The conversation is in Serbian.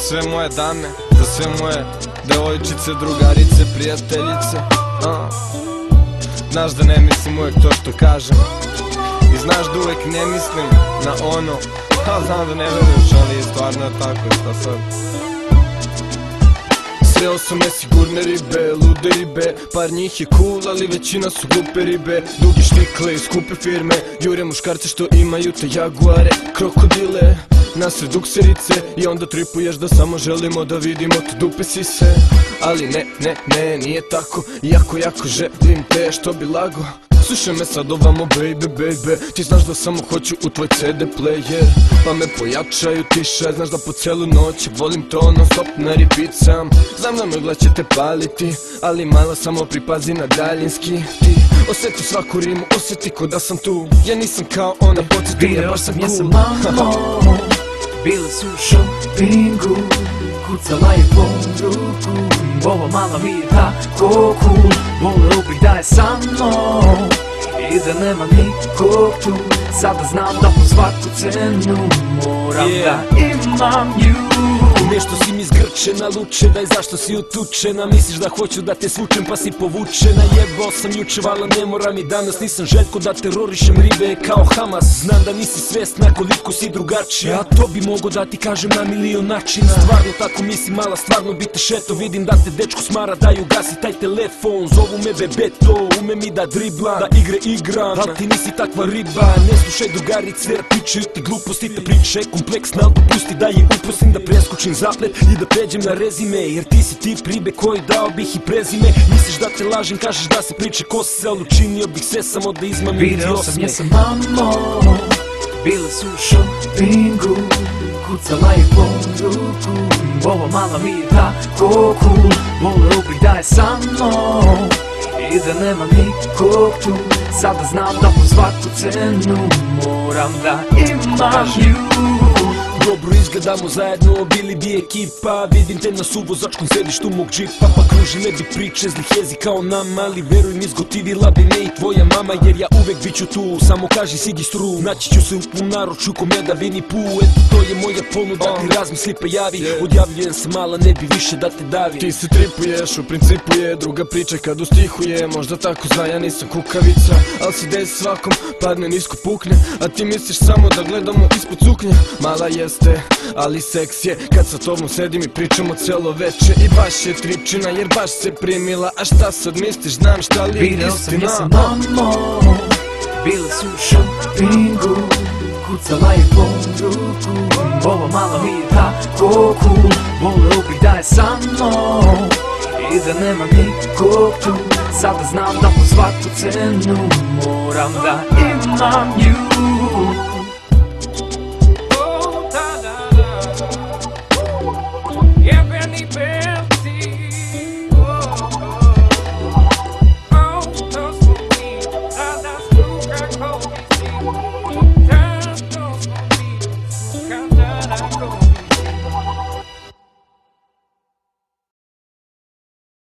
sve moje dame, za sve moje devojčice, drugarice, prijateljice. Znaš da ne mislim uvek to što kažem i znaš da uvek ne mislim na ono. Znam da ne veruješ, ali stvarno je tako, šta sad? Sreo sam nesigurne ribe, lude ribe, par njih je cool, ali većina su glupe ribe. Dugi štikle i skupe firme, jure muškarce što imaju te jaguare, krokodile nasred dukserice. I onda tripuješ da samo želimo da vidimo te dupe sise. Ali ne, nije tako, jako želim te, što bi lago. Slušaj me sad ovamo baby, ti znaš da samo hoću u tvoj CD player, pa me pojačaju tiše. Znaš da po celu noć volim to, non stop na repeat sam. Znam da megla će te paliti, ali malo samo pripazi na daljinski. Ti osjeti svaku rimu, osjeti ko da sam tu. Ja nisam kao ona, podsjeti me, baš sam cool. Sa mamom, bile su u šopingu, kucala je po ruku. Ova mala mi je tako cool, voleo bih da je sa mnom i da nema nikog tu. Sada znam da po svaku cenu moram da imam nju. Nešto si mi zgrčena, lučena i zašto si utučena? Misliš da hoću da te svučem pa si povučena? Jebao sam juče, vala ne moram i danas. Nisam Željko da terorišem ribe kao Hamas. Znam da nisi svesna koliko si drugačija, a to bi mogo da ti kažem na milion načina. Stvarno tako mislim mala, stvarno bi te šeto. Vidim da te dečko smara, daju gasi taj telefon. Zovu me bebeto, ume mi da driblam, da igre igram, al ti nisi takva riba. Ne slušaj drugarice, pričaju ti gluposti, te priče kompleksna, al dopusti da je upustim, da preskočim zaplet i da pređem na rezime. Jer ti si tip ribe koji dao bih i prezime. Misliš da te lažem, kažeš da se priče kose, al učinio bih sve samo da izmamim ti osme. Video sam je sa mamom, bile su u šopingu, kucala je po ruku. Ova mala mi je tako cool, voleo bih da je sa mnom i da nema nikog tu. Sada znam da po svaku cenu moram da imam nju. Dobro izgledamo zajedno, bili bi ekipa. Vidim te na suvozačkom sedištu mog džipa, pa kružile bi priče zlih jezi kao nama. Ali veruj mi, izgotivila bi me i tvoja mama, jer ja uvek bit ću tu. Samo kaži sigi stru, naći ću se u naručju kome da vini pu. Eto to je moja ponuda, ti razmisli pa javi. Odjavljujem se mala, ne bi više da te davi. Ti se tripuješ, u principu je druga priča kad ustihuje. Možda tako zna, ja nisam kukavica, al si des svakom padne, nisko pukne. A ti misliš samo da gledamo ispod suknje. Mala jeste, ali seks je kad sa tobom sedim i pričamo celo veče. I baš je tripčina jer baš se primila. A šta sad misliš, znam šta li je istina? Video sam je sa mamom, bile su u šopingu, kucala je po ruku. Ova mala mi je tako cool, voleo bih da je sa mnom i da nema nikog tu. Sada znam da po svaku cenu moram da imam nju.